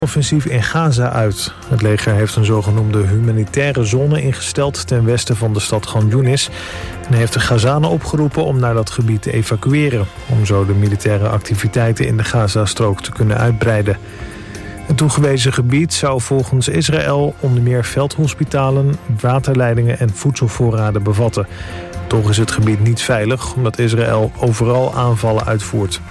offensief in Gaza uit. Het leger heeft een zogenoemde humanitaire zone ingesteld ten westen van de stad Khan Younis en heeft de Gazanen opgeroepen om naar dat gebied te evacueren, om zo de militaire activiteiten in de Gazastrook te kunnen uitbreiden. Het toegewezen gebied zou volgens Israël onder meer veldhospitalen, waterleidingen en voedselvoorraden bevatten. Toch is het gebied niet veilig, omdat Israël overal aanvallen uitvoert.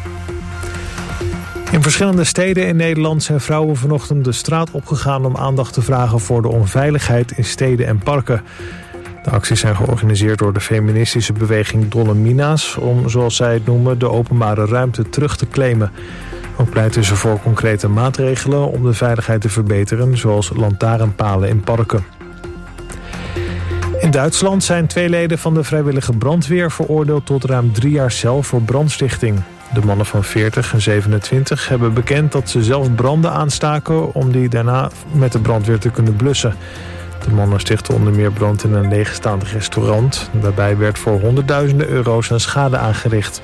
In verschillende steden in Nederland zijn vrouwen vanochtend de straat opgegaan om aandacht te vragen voor de onveiligheid in steden en parken. De acties zijn georganiseerd door de feministische beweging Dolle Mina's om, zoals zij het noemen, de openbare ruimte terug te claimen. Ook pleiten ze voor concrete maatregelen om de veiligheid te verbeteren, zoals lantaarnpalen in parken. In Duitsland zijn 2 leden van de vrijwillige brandweer veroordeeld tot ruim 3 jaar cel voor brandstichting. De mannen van 40 en 27 hebben bekend dat ze zelf branden aanstaken om die daarna met de brandweer te kunnen blussen. De mannen stichtten onder meer brand in een leegstaand restaurant. Daarbij werd voor honderdduizenden euro's aan schade aangericht.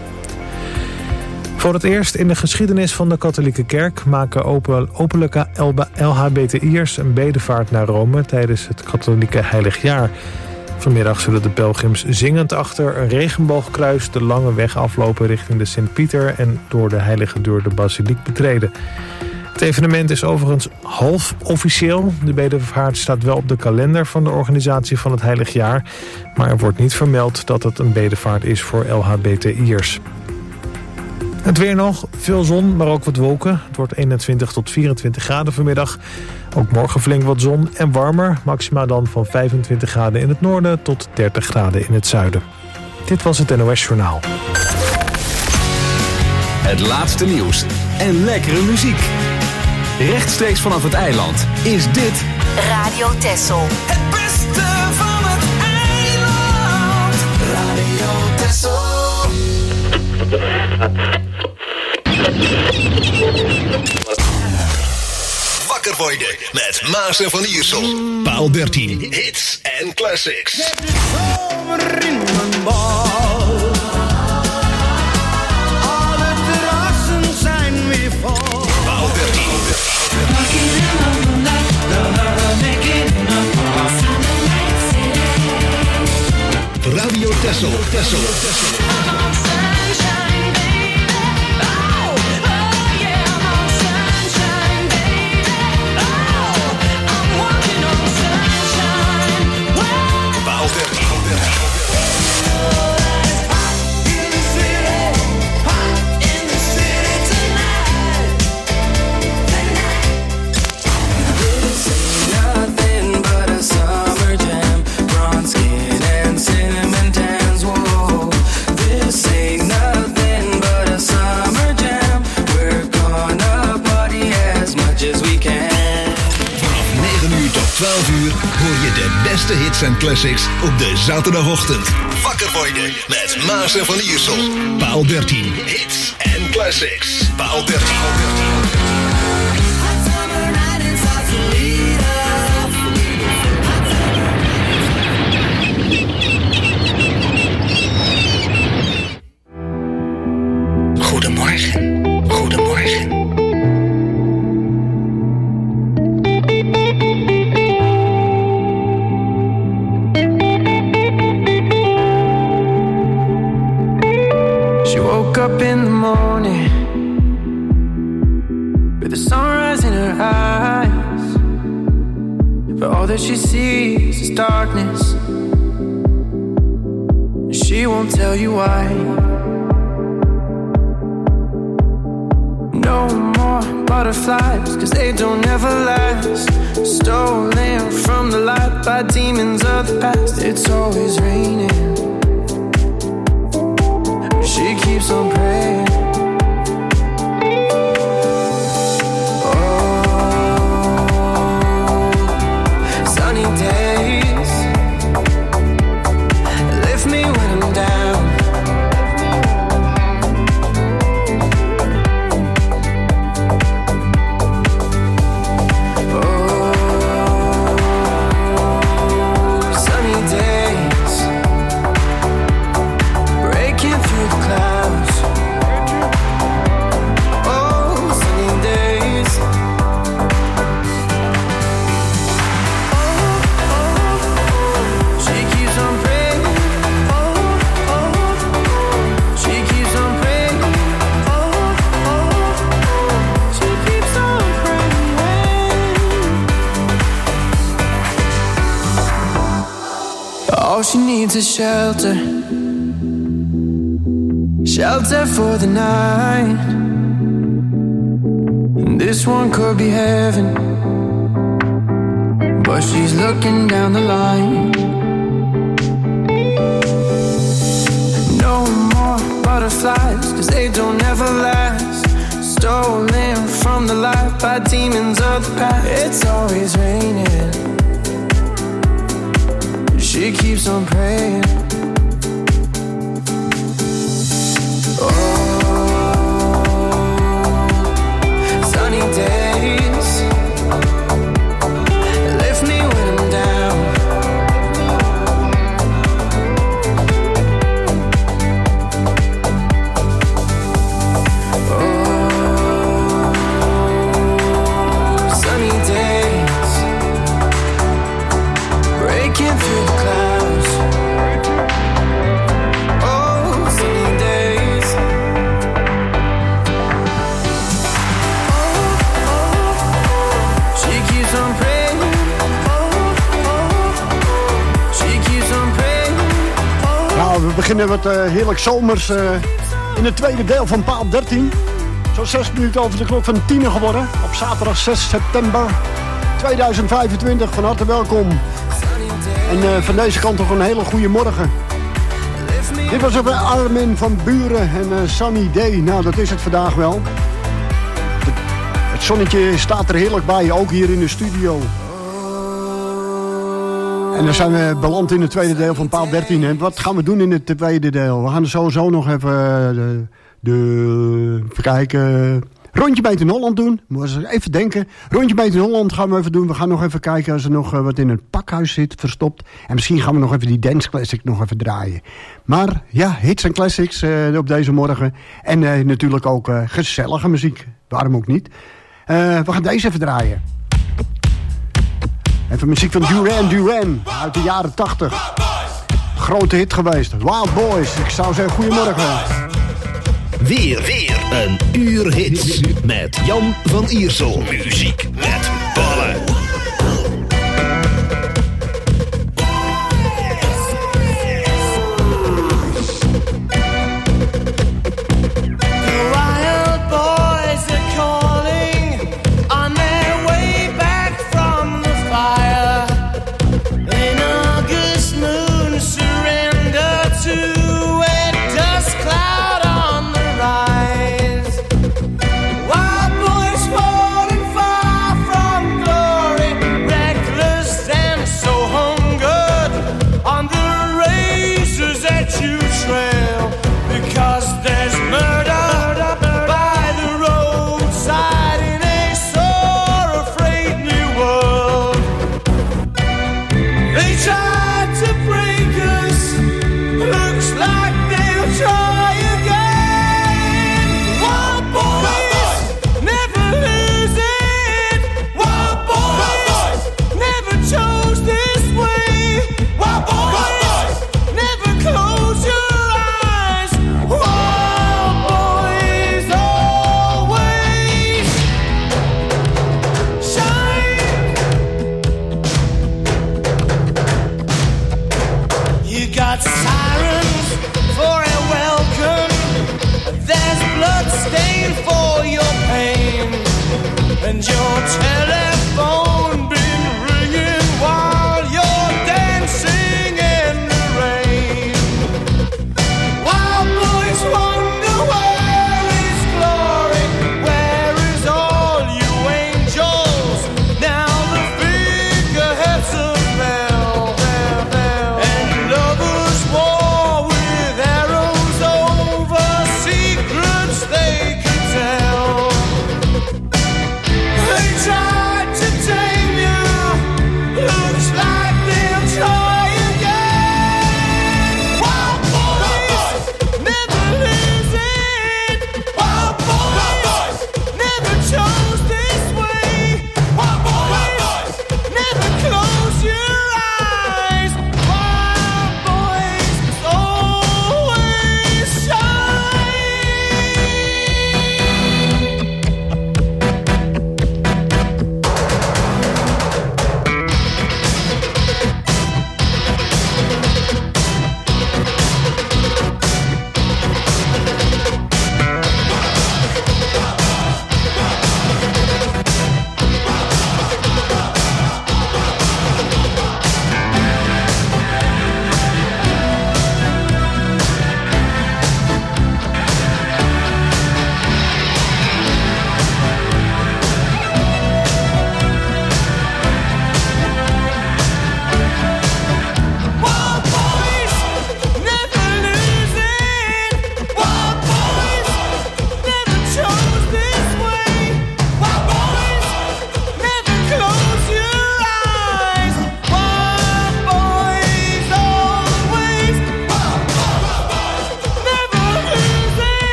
Voor het eerst in de geschiedenis van de katholieke kerk maken openlijke LHBTI'ers een bedevaart naar Rome tijdens het katholieke heiligjaar. Vanmiddag zullen de pelgrims zingend achter een regenboogkruis de lange weg aflopen richting de Sint-Pieter en door de heilige deur de basiliek betreden. Het evenement is overigens half officieel. De bedevaart staat wel op de kalender van de organisatie van het heiligjaar, maar er wordt niet vermeld dat het een bedevaart is voor LHBTI'ers. Het weer nog, veel zon, maar ook wat wolken. Het wordt 21 tot 24 graden vanmiddag. Ook morgen flink wat zon en warmer. Maxima dan van 25 graden in het noorden tot 30 graden in het zuiden. Dit was het NOS Journaal. Het laatste nieuws en lekkere muziek. Rechtstreeks vanaf het eiland is dit Radio Texel. Het beste van het eiland. Radio Texel. Wakker worden met Maas en Van Iersel. Paal 13. Hits en classics. Zomer in mijn bal. Alle terrassen zijn weer vol. Paal 13. Radio Texel. Hoor je de beste hits en classics op de zaterdagochtend. Wakker worden met Maas en Van Iersel. Paal 13. Hits en classics. Paal 13. Goedemorgen. Up in the morning with the sunrise in her eyes, but all that she sees is darkness. She won't tell you why. No more butterflies, 'cause they don't ever last. Stolen from the light by demons of the past. It's always raining. She keeps on praying. Oh, sunny days lift me when I'm down. Oh, sunny days breaking through the clouds. she needs is shelter. Shelter for the night. And this one could be heaven, but she's looking down the line. No more butterflies, 'cause they don't ever last. Stolen from the light by demons of the past. It's always raining. She keeps on praying. Oh, sunny days lift me when I'm down. Oh, sunny days breaking through the clouds. Oh, sunny days. She keeps on praying. She keeps on praying. Nou, we beginnen wat heerlijk zomers in het tweede deel van Paal 13. Zo'n 6 minuten over de klok van 10 geworden. Op zaterdag 6 september 2025. Van harte welkom. En van deze kant toch een hele goede morgen. Dit was ook Armin van Buren en Sunny Day. Nou, dat is het vandaag wel. Het zonnetje staat er heerlijk bij, ook hier in de studio. En dan zijn we beland in het tweede deel van Paal 13. En wat gaan we doen in het tweede deel? We gaan er sowieso nog even even kijken. Rondje Meet in Holland doen. Moet even denken. Rondje Meet in Holland gaan we even doen. We gaan nog even kijken als er nog wat in het pakhuis zit verstopt. En misschien gaan we nog even die dance classic nog even draaien. Maar ja, hits en classics op deze morgen. En natuurlijk ook gezellige muziek. Waarom ook niet? We gaan deze even draaien. Even muziek van Duran Duran uit de jaren 80. Grote hit geweest. Wild Boys. Ik zou zeggen goedemorgen. Weer een uur hits met Jan van Iersel. Muziek met ballen. They try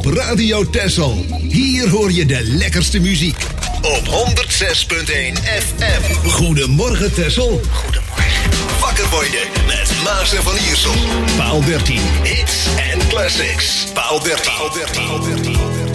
Radio Texel. Hier hoor je de lekkerste muziek. Op 106.1 FM. Goedemorgen Texel. Goedemorgen. Wakker worden met Maas en Van Iersel. Paal 13. Hits en classics. Paal 13. Paal 13. Paal 13.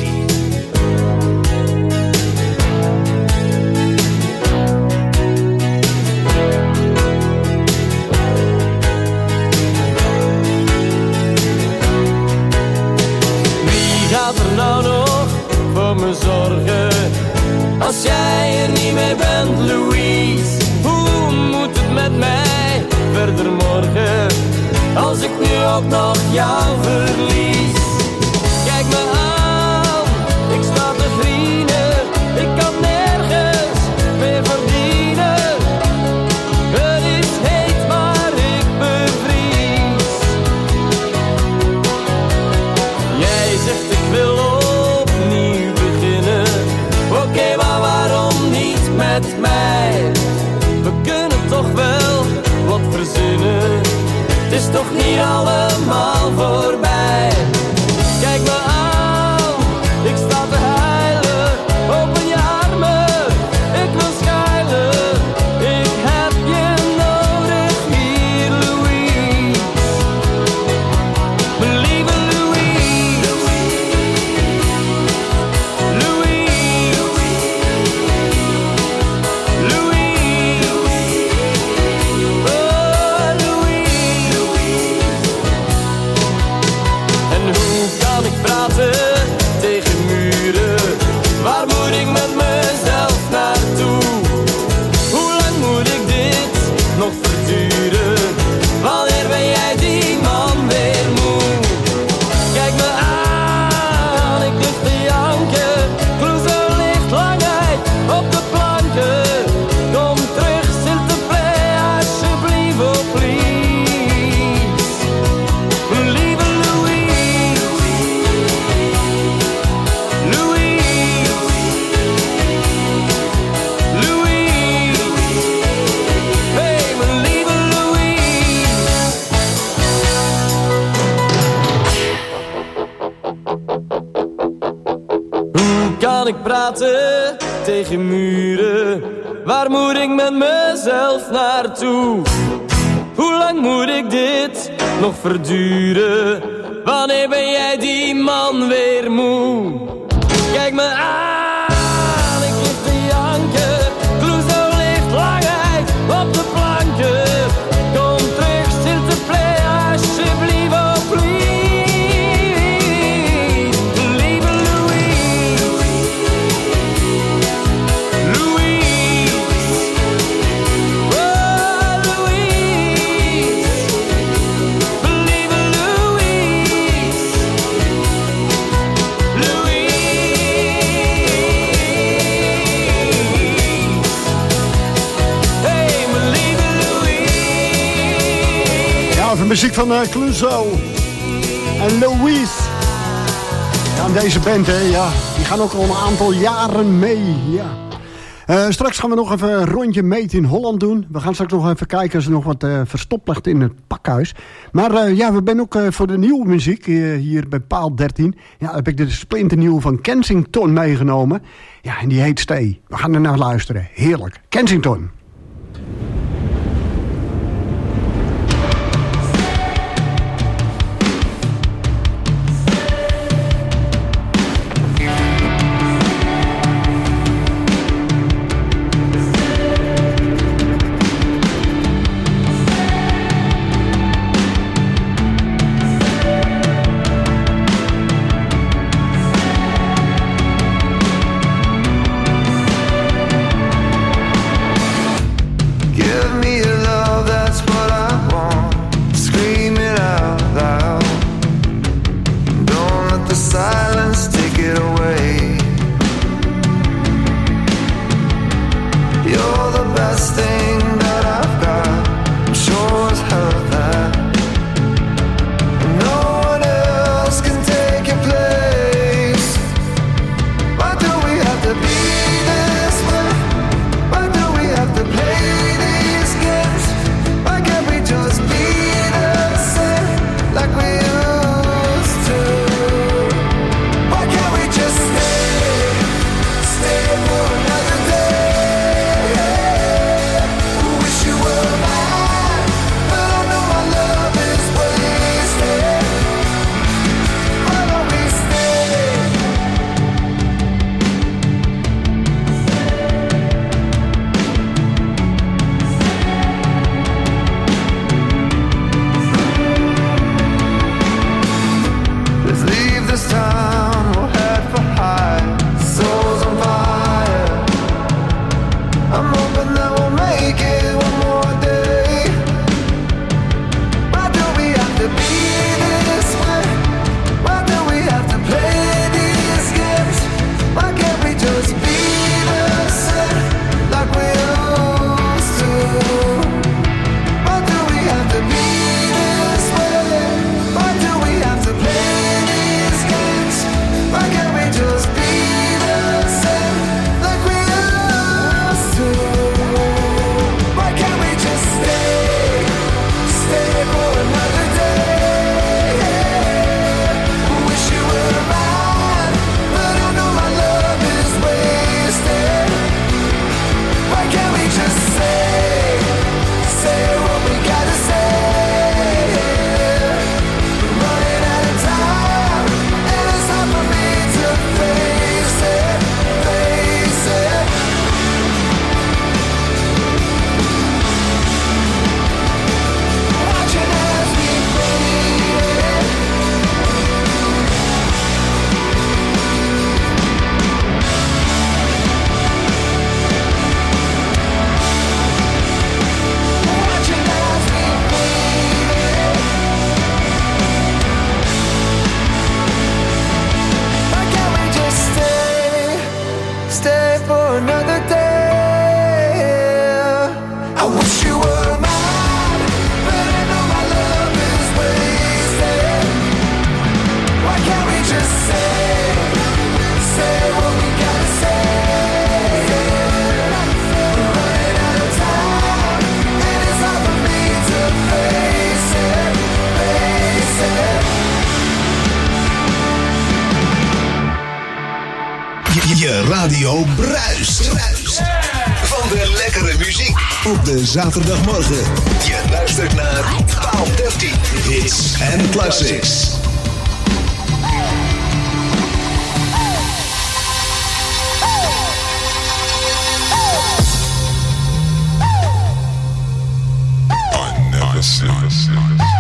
Gaat er nou nog voor me zorgen als jij er niet meer bent, Louise? Hoe moet het met mij verder morgen als ik nu ook nog jou verlies? Kijk me aan, ik sta te grienen, ik kan nergens meer verdienen. Het is heet, maar ik bevries. Jij zegt ik wil opnieuw beginnen. Oké, maar waarom niet met mij? We kunnen toch wel wat verzinnen. Het is toch niet allemaal voorbij. Kijk me aan, ik sta te huilen. Open je armen, ik wil schuilen. Ik heb je nodig hier, Louise. Mijn lieve Louise. Louise. Louise. Oh, Louise. En hoe kan ik praten tegen muren? Waar moet ik met mezelf naartoe? Hoe lang moet ik dit nog verduren? Wanneer ben jij die man weer moe? Kijk me aan, ik lig te janken. Clouseau ligt lang uit op de planken. Kom terug, Sinterklaas, alsjeblieft, oh please. Mijn lieve Louise. Louise. Louise. Hey, mijn lieve Louise. Hoe kan ik praten tegen muren? Waar moet ik met mezelf naartoe? Hoe lang moet ik dit nog verduren? Wanneer ben jij die man weer moe? Kijk me aan, ik lig te janken. Clouseau ligt lang uit op de planken. Kom terug, Sinterklaas, alsjeblieft, oh please. Lieve Louise. Louise. Oh, Louise. Lieve Louise. Louise. Hey, mijn lieve Louise. Ja, van muziek van Clouseau en Louise. Ja, en deze band, hè, ja, die gaan ook al een aantal jaren mee. Ja. Straks gaan we nog even een rondje meten in Holland doen. We gaan straks nog even kijken als er nog wat verstopt ligt in het pakhuis. Maar ja, we zijn ook voor de nieuwe muziek hier bij Paal 13. Ja, heb ik de splinternieuw van Kensington meegenomen. Ja, en die heet Stay. We gaan er naar luisteren. Heerlijk. Kensington. wish you were mine, but I know my love is wasted. Why can't we just say what we gotta say? We're running out of time, and it's hard for me to face it. Je radio bruist. Van de lekkere muziek op de zaterdagmorgen. Je luistert naar Paal 13 Hits and Classics. I never see.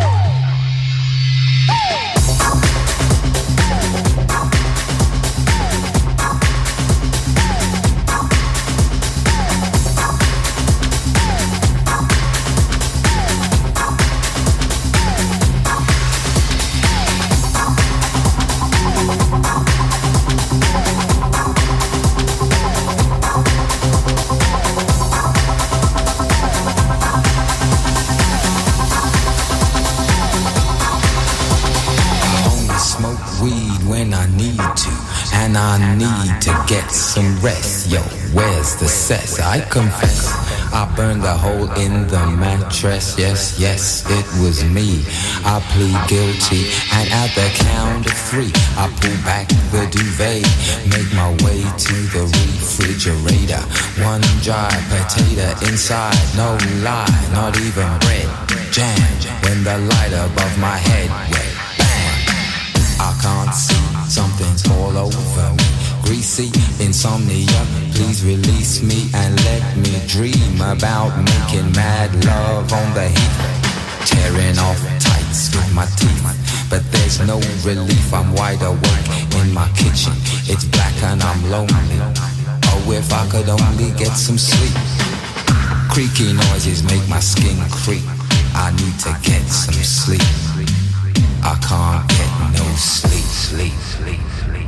And I need to get some rest. Yo, where's the cess? I confess, I burned a hole in the mattress. Yes, yes, it was me. I plead guilty, and at the count of 3, I pull back the duvet, make my way to the refrigerator. One dry potato inside, no lie, not even bread. Jam, when the light above my head went bam. I can't see, something's all over me. Greasy insomnia, please release me and let me dream about making mad love on the heat. Tearing off tights with my teeth, but there's no relief. I'm wide awake in my kitchen, it's black and I'm lonely. Oh, if I could only get some sleep. Creaky noises make my skin creep. I need to get some sleep. I can't get no sleep, sleep, sleep, sleep,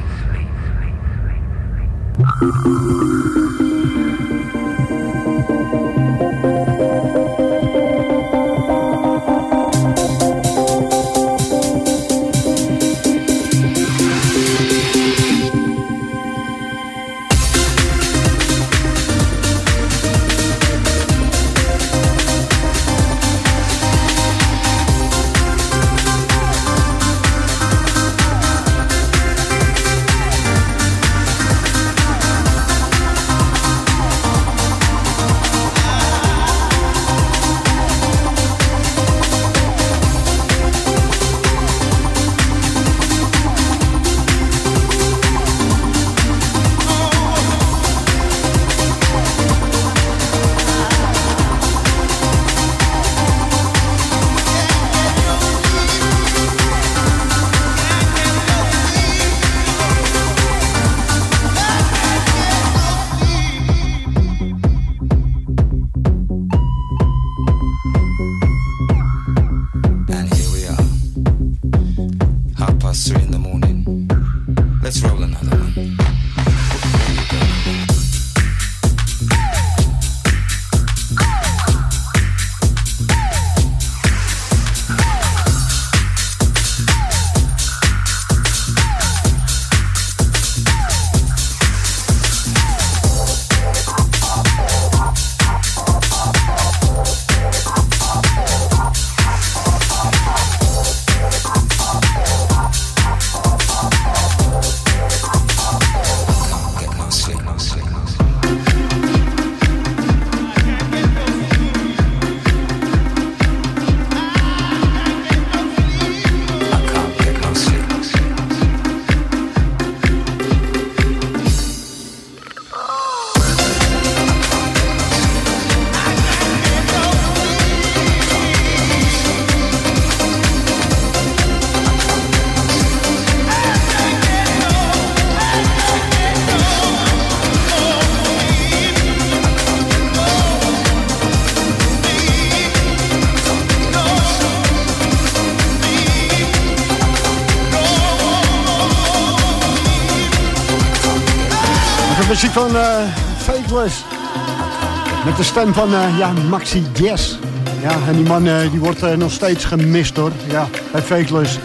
Muziek van Faithless. Met de stem van Maxi Jazz. Ja, en die man die wordt nog steeds gemist hoor. Ja, bij Fakeless.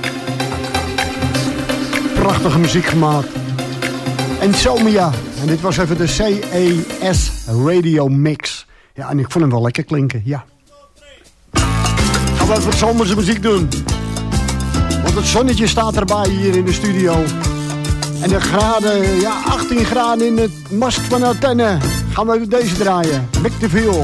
Prachtige muziek gemaakt. En Somia. En dit was even de CES Radio Mix. Ja, en ik vond hem wel lekker klinken, ja. Gaan we even zomerse muziek doen. Want het zonnetje staat erbij hier in de studio. En de graden, ja, 18 graden in het mast van de antenne. Gaan we even deze draaien. Mick de Viel.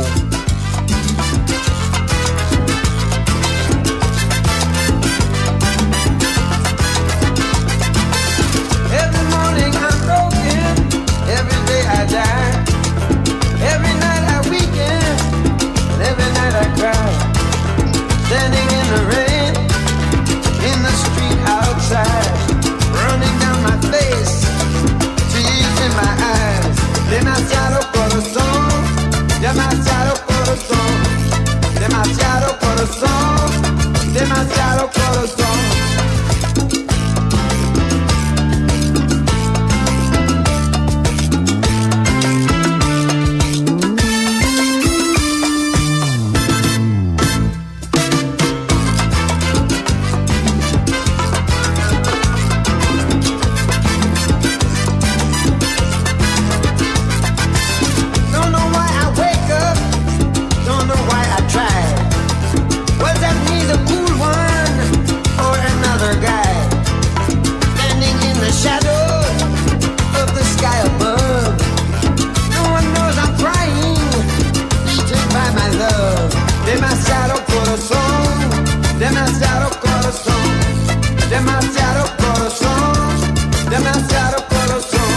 Standing in the rain, in the street outside, running down my face, tears in my eyes. Demasiado corazón, demasiado corazón, demasiado corazón, demasiado corazón. Demasiado corazón, demasiado corazón, demasiado corazón, demasiado corazón.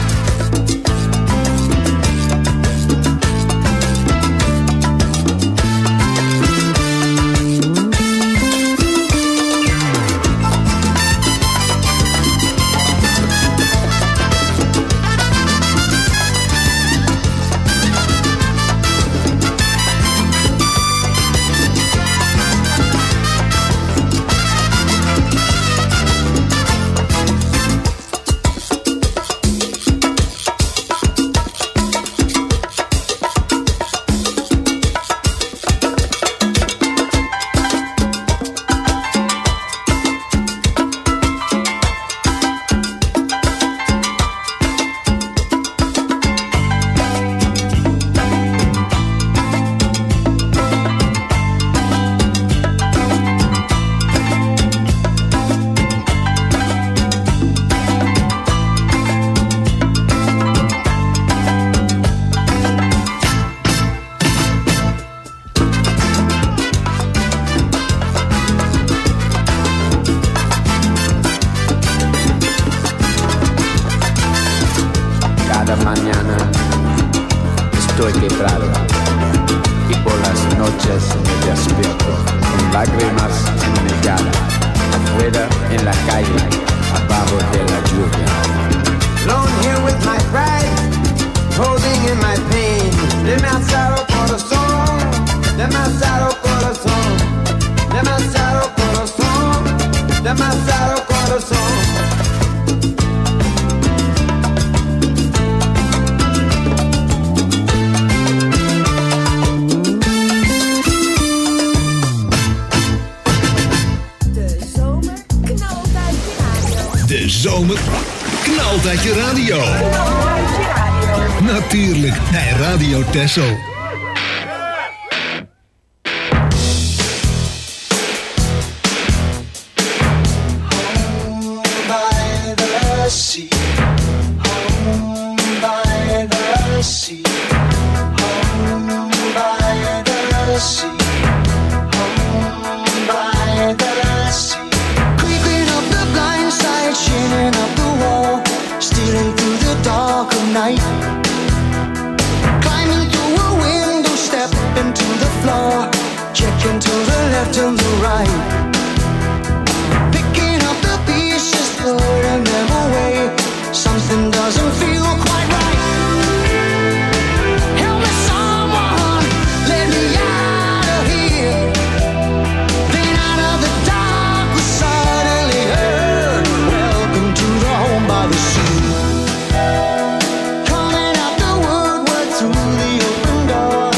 Natuurlijk bij Radio Texel. Coming out the woodwork through the open door.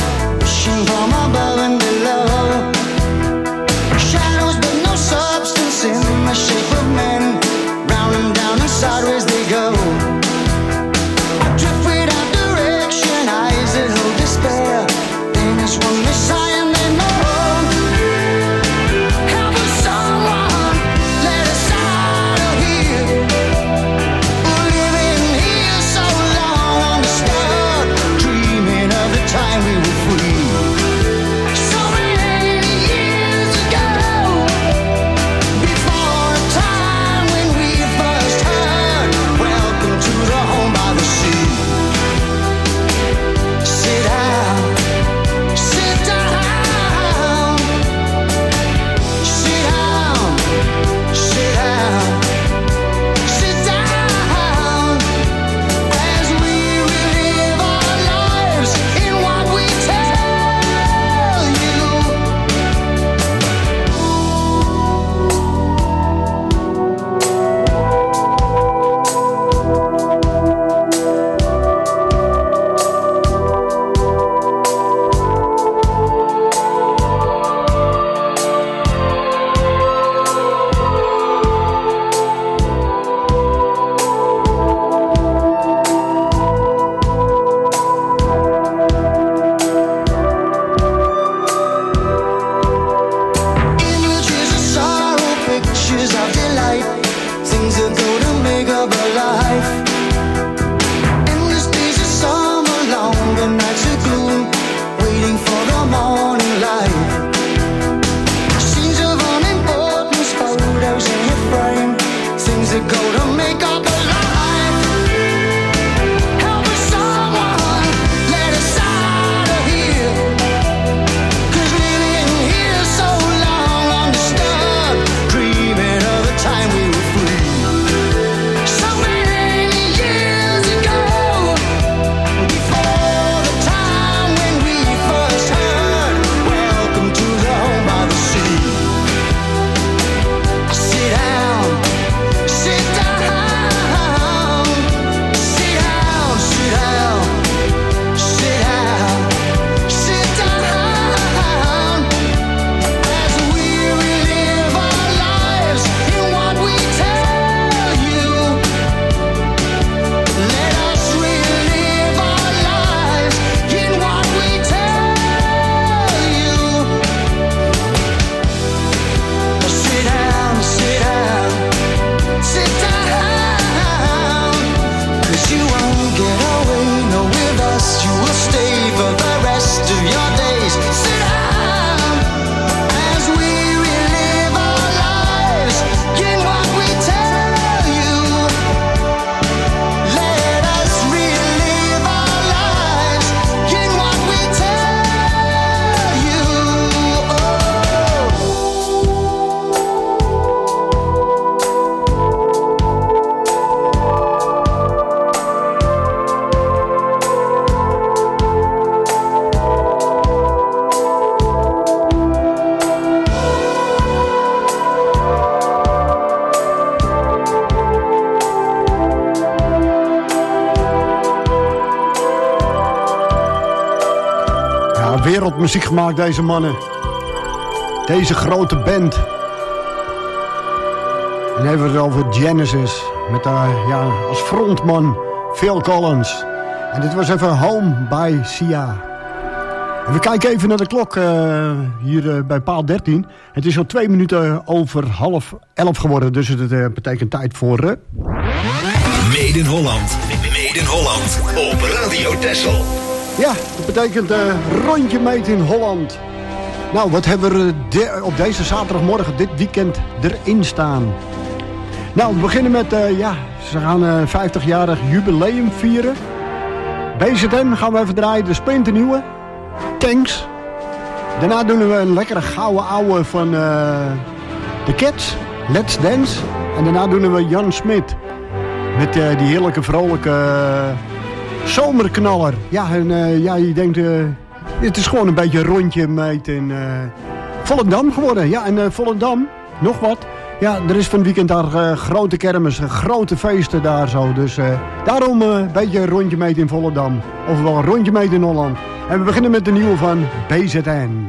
wereldmuziek gemaakt, deze mannen. Deze grote band. En dan hebben we het over Genesis. Met als frontman Phil Collins. En dit was even Home by Sia. En we kijken even naar de klok hier bij paal 13. Het is al 2 minuten over 10:30 geworden. Dus het betekent tijd voor... Made in Holland. Made in Holland. Op Radio Texel. Ja, dat betekent rondje Made in Holland. Nou, wat hebben we op deze zaterdagmorgen dit weekend erin staan? Nou, we beginnen met, ze gaan 50-jarig jubileum vieren. BZN gaan we even draaien, de splinternieuwe. Tanks. Daarna doen we een lekkere gouden ouwe van The Cats. Let's Dance. En daarna doen we Jan Smit. Met die heerlijke vrolijke zomerknaller. Ja, en je denkt, het is gewoon een beetje een rondje meet in Volendam geworden. Ja, en Volendam, nog wat. Ja, er is van het weekend daar grote kermis, grote feesten daar zo. Dus daarom een beetje een rondje meet in Volendam. Ofwel een rondje meet in Holland. En we beginnen met de nieuwe van BZN.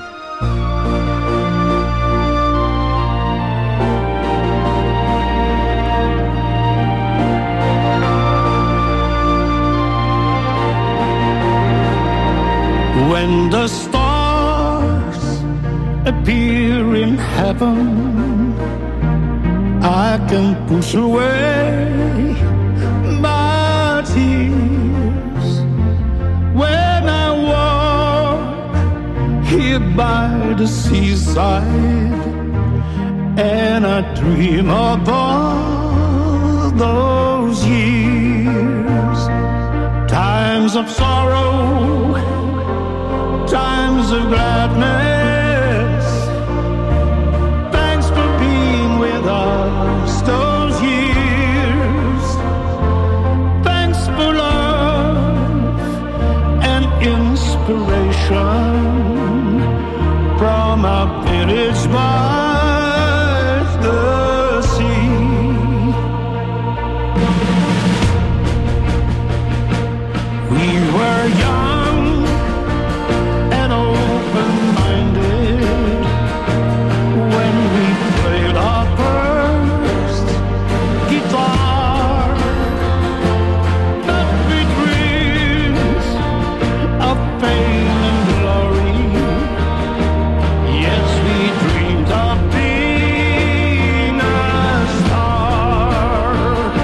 When the stars appear in heaven, I can push away my tears. When I walk here by the seaside and I dream of all those years, times of sorrow, times of gladness, thanks for being with us those years. Thanks for love and inspiration from our village by the sea. We were young and open-minded when we played our first guitar. But we dreamed of fame and glory. Yes, we dreamed of being a star.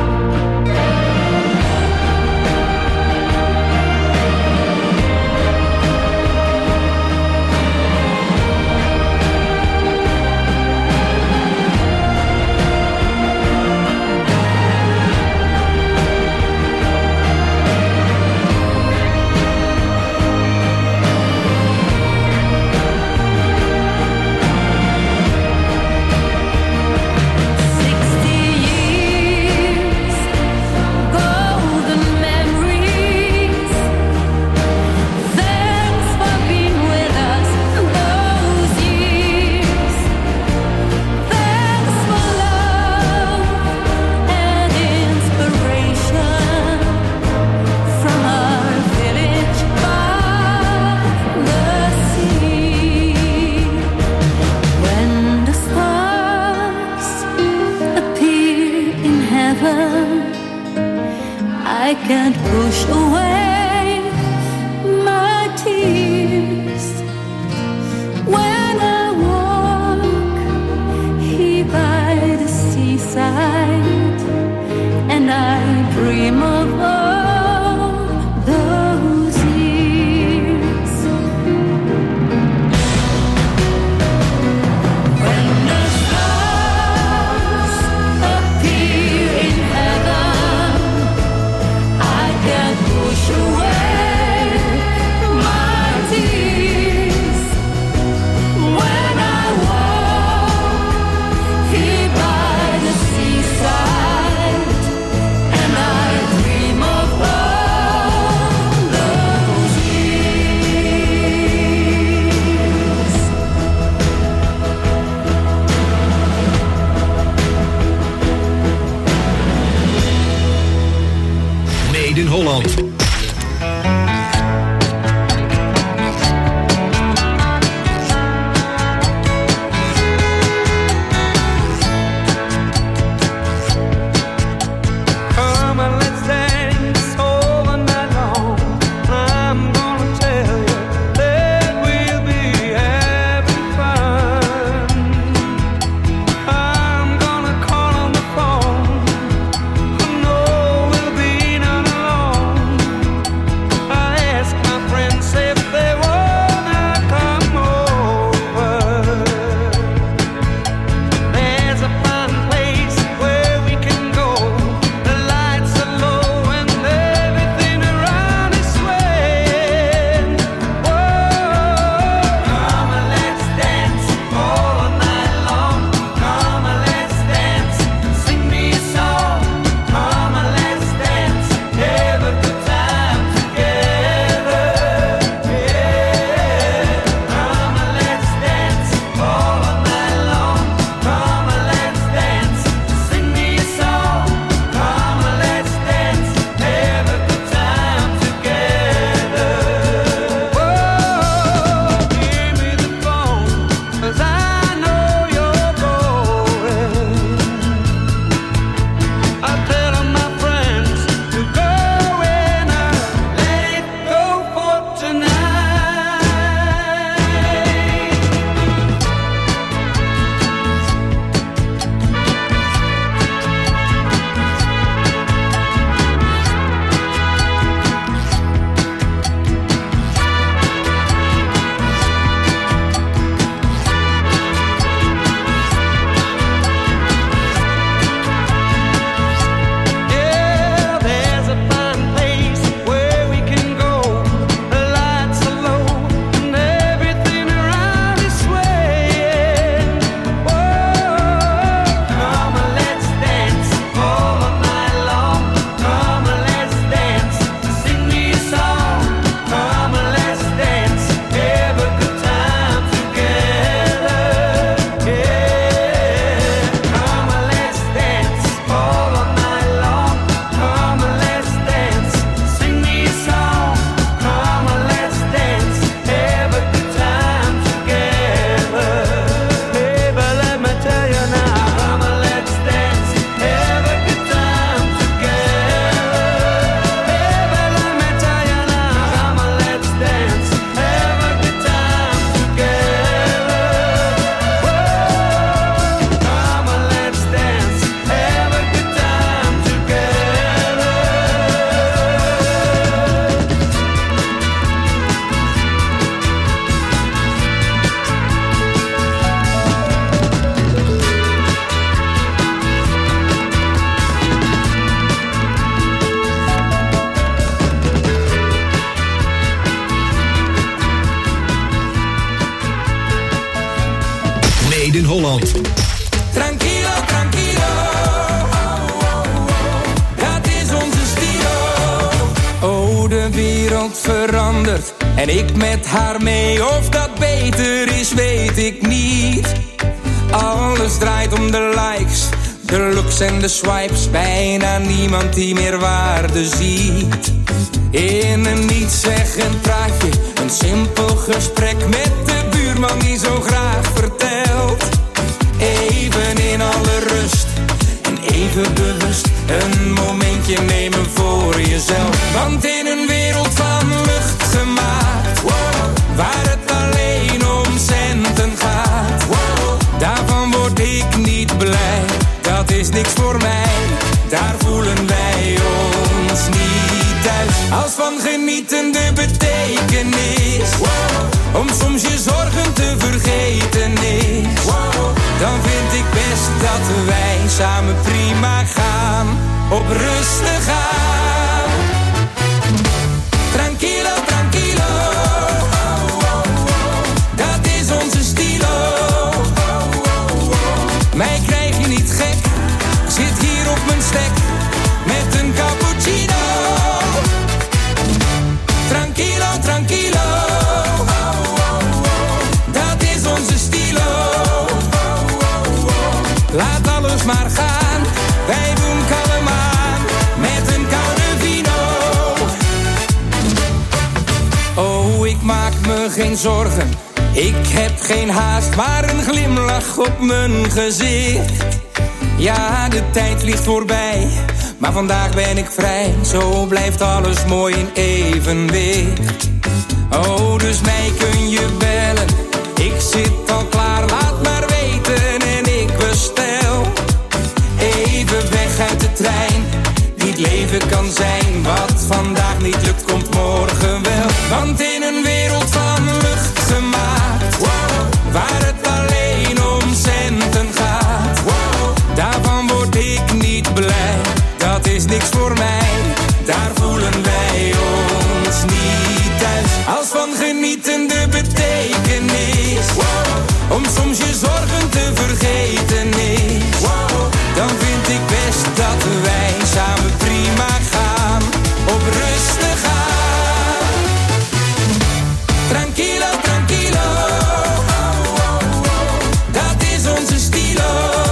I can't push away my tears when I walk here by the seaside and I dream of all those years. When the stars appear in heaven, I can't push away my tears when I walk here by the seaside and I dream of all those years. Made in Holland. Eiland. Tranquilo, tranquilo. Dat is onze stilo. Oh, de wereld verandert en ik met haar mee. Of dat beter is, weet ik niet. Alles draait om de likes, de looks en de swipes. Bijna niemand die meer waarde ziet. In een nietszeggend praatje, een simpel gesprek met de buurman die zo graag vertelt. Even in alle rust en even bewust een momentje nemen voor jezelf. Want in een wereld van lucht gemaakt, waar het alleen om centen gaat, daarvan word ik niet blij. Dat is niks voor mij, daar voelen wij ons niet thuis. Als van genieten de betekenis, om soms je zorgen te vergeten is, dan vind ik best dat wij samen prima gaan, op rustig aan. Tranquilo, tranquilo, dat is onze stilo. Mij krijg je niet gek, zit hier op mijn stek met een cappuccino. Tranquilo, tranquilo, dat is onze stilo. Laat alles maar gaan, wij doen kalm aan met een koude vino. Oh, ik maak me geen zorgen, ik heb geen haast, maar een glimlach op mijn gezicht. Ja, de tijd vliegt voorbij, maar vandaag ben ik vrij. Zo blijft alles mooi in evenwicht. Oh, dus mij kun je bellen, ik zit al klaar, laat maar weten en ik bestel. Even weg uit de trein, die het leven kan zijn. Wat vandaag niet lukt, komt morgen wel. Want in een wereld van lucht gemaakt, waar het alleen om centen gaat, daarvan word ik niet blij. Dat is niks voor mij, daar voelen wij ons niet thuis. Als van genieten de betekenis, om soms je zorgen te vergeten is, dan vind ik best dat wij samen prima gaan, op rustig aan. Tranquilo, tranquilo, dat is onze stilo.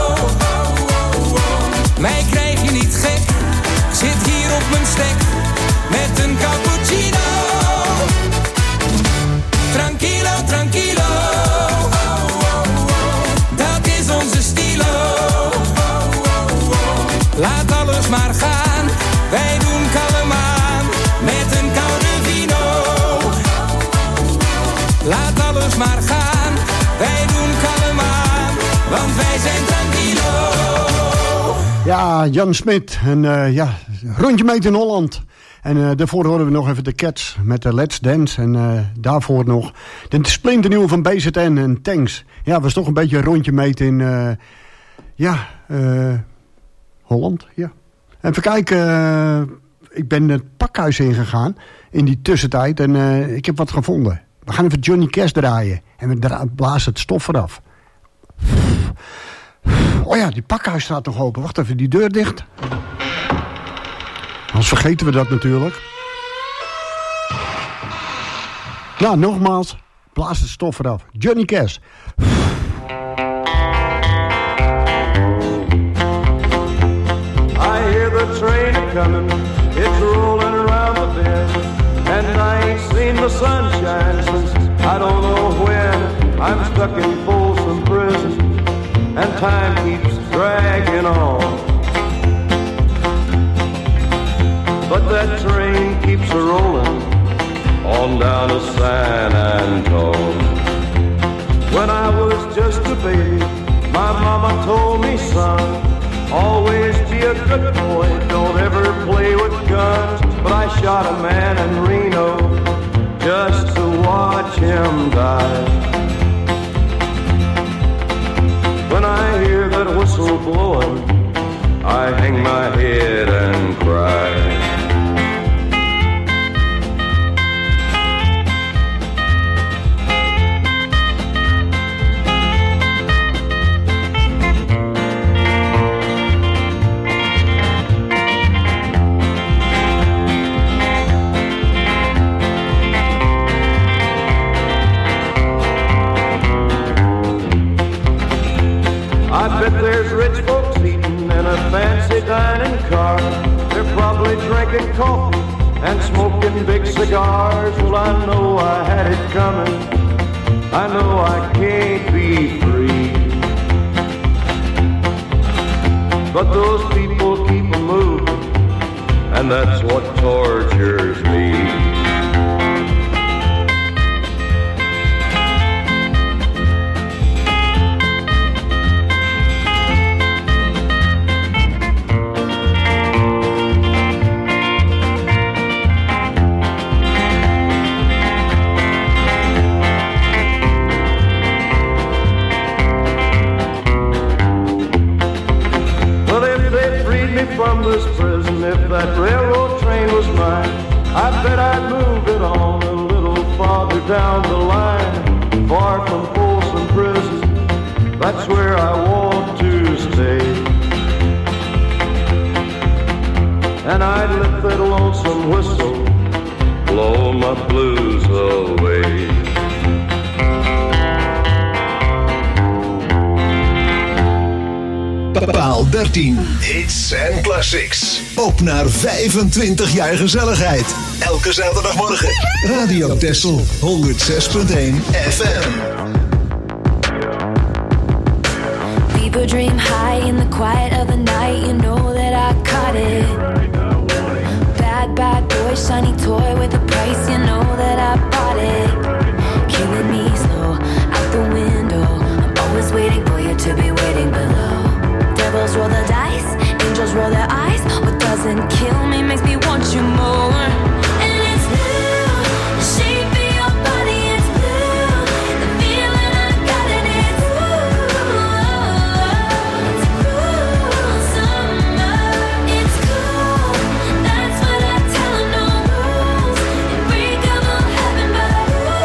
Mij krijg je niet gek, zit hier op mijn stek met een cappuccino. Tranquilo, tranquilo, dat is onze stilo. Laat alles maar gaan, wij doen kalm aan met een koude vino. Laat alles maar gaan, wij doen kalm aan, want wij zijn tranquilo. Ja, Jan Smit. En rondje meet in Holland. En daarvoor horen we nog even de Cats met de Let's Dance. En daarvoor nog de splinternieuwe van BZN en Tanks. Ja, was toch een beetje een rondje meten in Holland. Ja. Even kijken. Ik ben het pakhuis ingegaan in die tussentijd. En ik heb wat gevonden. We gaan even Johnny Cash draaien. En we blazen het stof eraf. Oh ja, die pakhuis staat nog open. Wacht even, die deur dicht. Anders vergeten we dat natuurlijk. Nou, nogmaals. Blaas het stof eraf. Johnny Cash. I hear the train a-comin', it's rollin' around the bend. And I ain't seen the sunshine since I don't know when. I'm stuck in Folsom Prison, and time keeps dragging on. But that train keeps a-rollin' on down to San Antone. When I was just a baby, my mama told me, son, always be a good boy, don't ever play with guns. But I shot a man in Reno just to watch him die. When I hear that whistle blowing, I hang my head and cry. drinking coffee and smoking big cigars. Well, I know I had it coming. I know I can't be free. But those people keep a moving, and that's what tortures me. From this prison, if that railroad train was mine, I bet I'd move it on a little farther down the line, far from Folsom Prison. That's where I want to stay. And I'd let that lonesome whistle blow my blues away. Paal 13. Hits and classics. Op naar 25 jaar gezelligheid. Elke zaterdagmorgen. Radio Texel 106.1 FM. People dream high in the quiet of the night. You know that I caught it. Bad, bad boy, shiny toy with a price. You know that I bought it. Killing me slow, out the window. I'm always waiting for you to be waiting below. Devils roll the dice, angels roll their eyes. What doesn't kill me makes me want you more. And it's blue, the shape of your body is blue. The feeling I got in it's cool summer. It's cool, that's what I tell them, no rules. Unbreakable heaven, but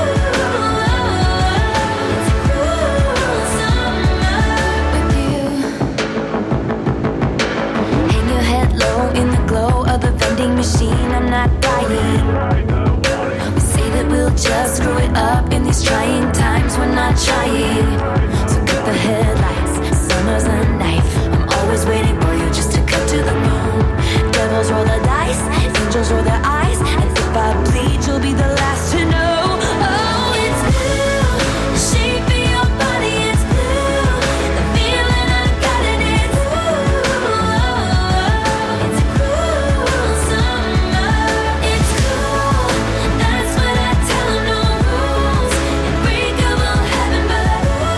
it's cool summer with you. Hang your head low in the glow of the vending machine. I'm not dying. We say that we'll just screw it up in these trying times. We're not trying. So cut the headlights. Summer's a knife. I'm always waiting for you just to cut to the bone. Devils roll the dice. Angels roll their eyes. And if I bleed, you'll be the last to know. Oh, it's blue. The shape of your body is blue. The feeling I got in it's cool summer. It's cool, that's what I tell them, no rules. Unbreakable heaven, but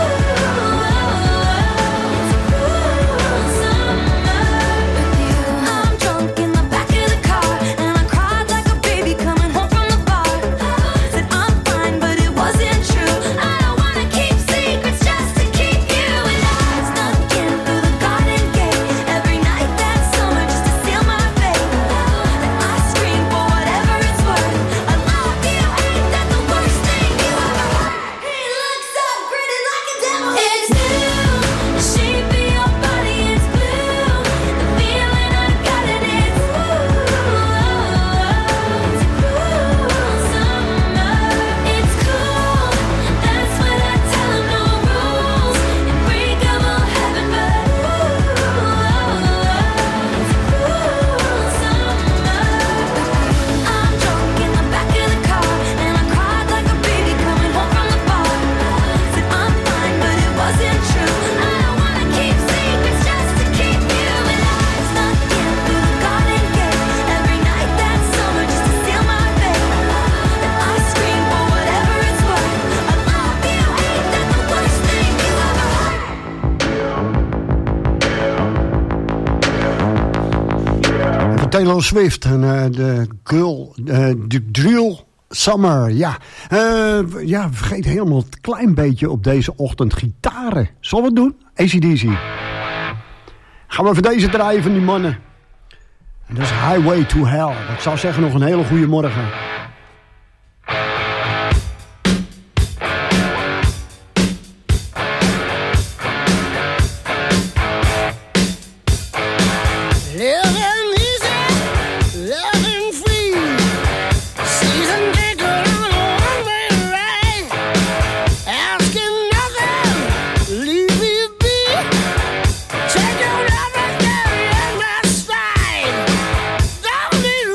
it's cool summer with you. I'm drunk in the back of the car, and I cried like a baby coming home from the bar. Said I'm fine, but it wasn't true. I don't wanna keep secrets just to keep you. And I snuck in through the garden gate every night that summer just to seal my fate. Then I scream for whatever it's worth. I love you, ain't that the worst thing you ever heard? He looks so pretty like a devil. It's blue, the shape of your body is blue. The feeling I got in it's cool summer. It's cool, that's what I tell them, no rules. Unbreakable heaven, but it's cool summer. I'm drunk in the back of the car, and I cried like a baby coming home from the bar. Said I'm fine, but it wasn't true. I don't wanna keep secrets just to keep you. And I snuck in through the garden gate every night that summer just to seal my fate. Then I scream for whatever it's worth. I love you, ain't that the worst thing you ever heard? Van Taylor Swift en de girl, de drill summer. Ja, ja, vergeet helemaal het klein beetje op deze ochtend gitaren. Zullen we het doen? AC/DC. Gaan we even deze draaien van die mannen. En dat is Highway to Hell. Ik zou zeggen nog een hele goede morgen. Living easy, living free. Season ticket on a one-way ride. Asking nothing, leave me be. Take your love and carry in my stride. Don't need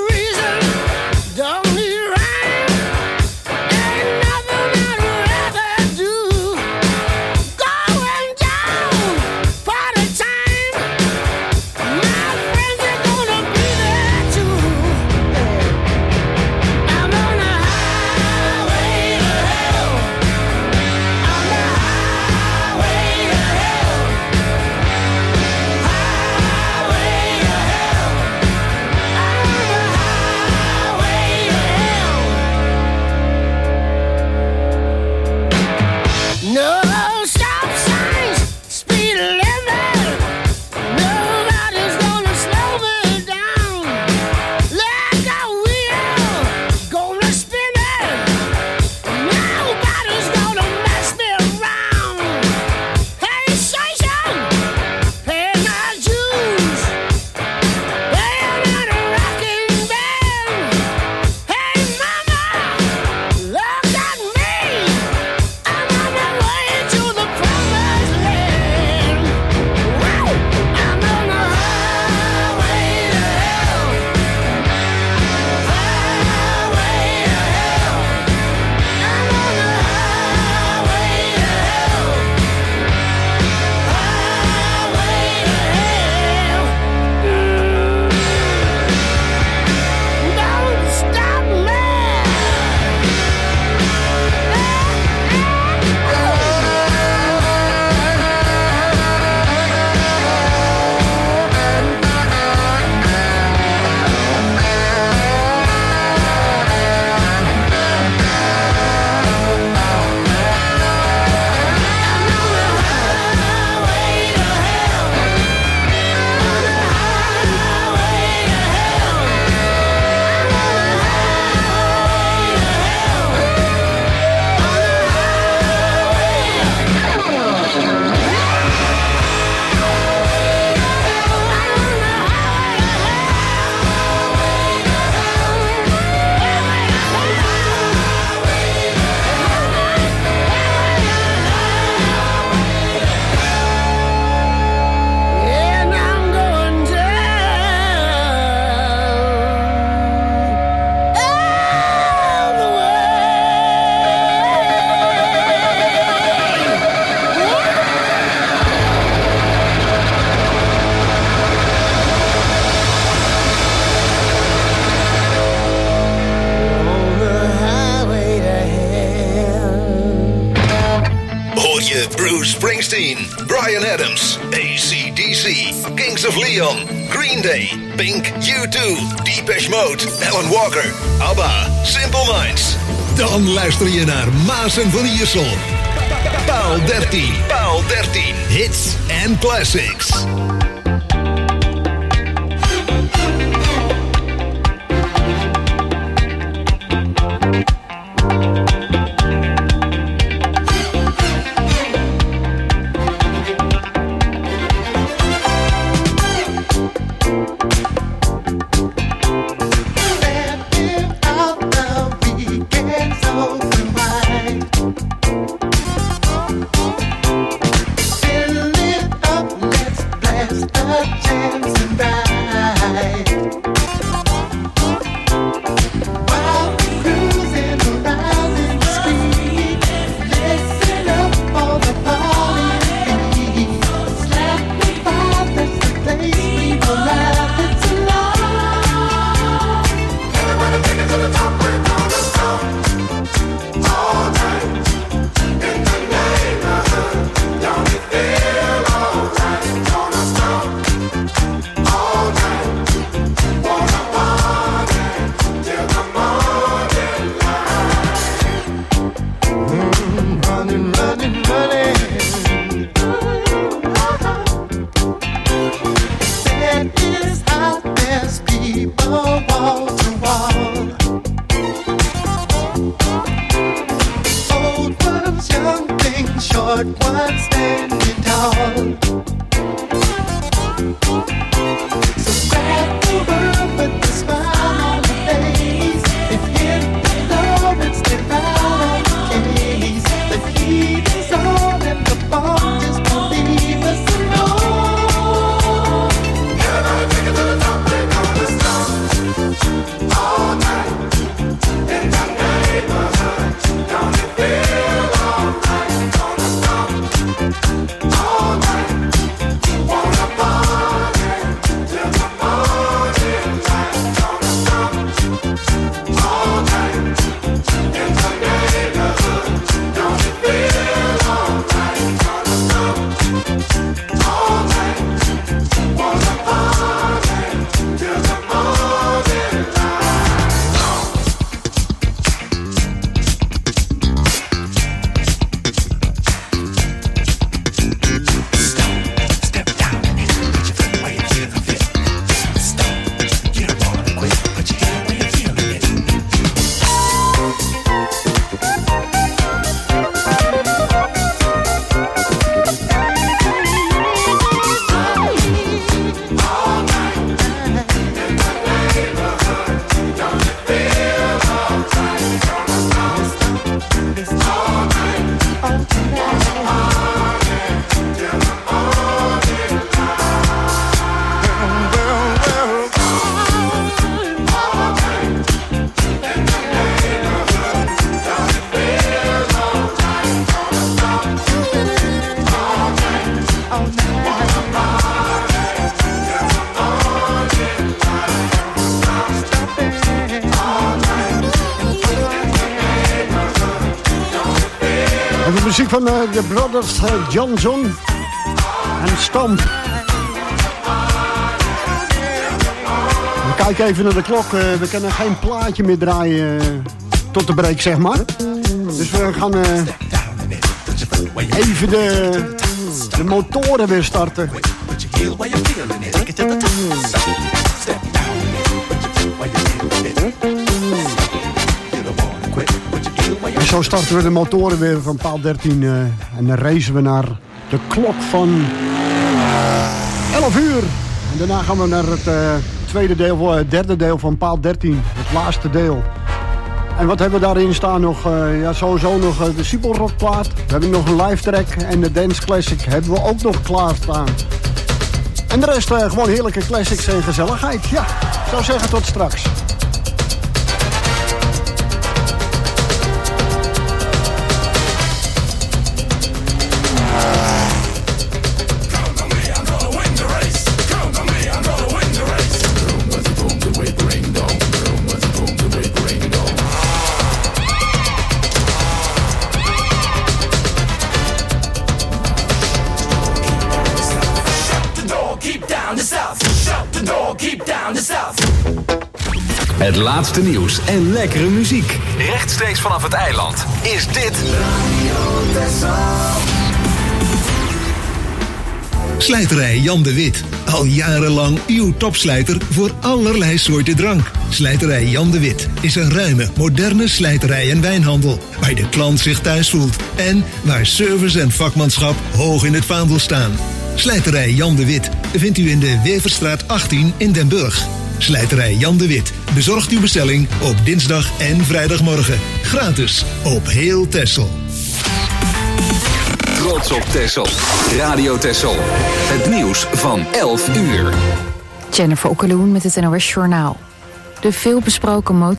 Bruce Springsteen, Bryan Adams, AC/DC, Kings of Leon, Green Day, Pink, U2, Depeche Mode, Alan Walker, ABBA, Simple Minds. Dan luister je naar Maassen van Iersel. Paal 13. Paal 13. Hits and classics. Muziek van de Brothers Johnson en Stomp. We kijken even naar de klok. We kunnen geen plaatje meer draaien tot de break, zeg maar. Dus we gaan even de motoren weer starten. En zo starten we de motoren weer van paal 13 en dan racen we naar de klok van 11 uur. En daarna gaan we naar het derde deel van paal 13, het laatste deel. En wat hebben we daarin staan nog? Sowieso nog de Siebelrockplaat. We hebben nog een live track en de Dance Classic hebben we ook nog klaarstaan. En de rest gewoon heerlijke classics en gezelligheid. Ja, ik zou zeggen tot straks. Het laatste nieuws en lekkere muziek. Rechtstreeks vanaf het eiland is dit Slijterij Jan de Wit. Al jarenlang uw topslijter voor allerlei soorten drank. Slijterij Jan de Wit is een ruime, moderne slijterij en wijnhandel. Waar de klant zich thuis voelt. En waar service en vakmanschap hoog in het vaandel staan. Slijterij Jan de Wit vindt u in de Weverstraat 18 in Den Burg. Slijterij Jan de Wit bezorgt uw bestelling op dinsdag en vrijdagmorgen. Gratis op heel Texel. Trots op Texel. Radio Texel. Het nieuws van 11 uur. Jennifer Okkeloen met het NOS Journaal. De veelbesproken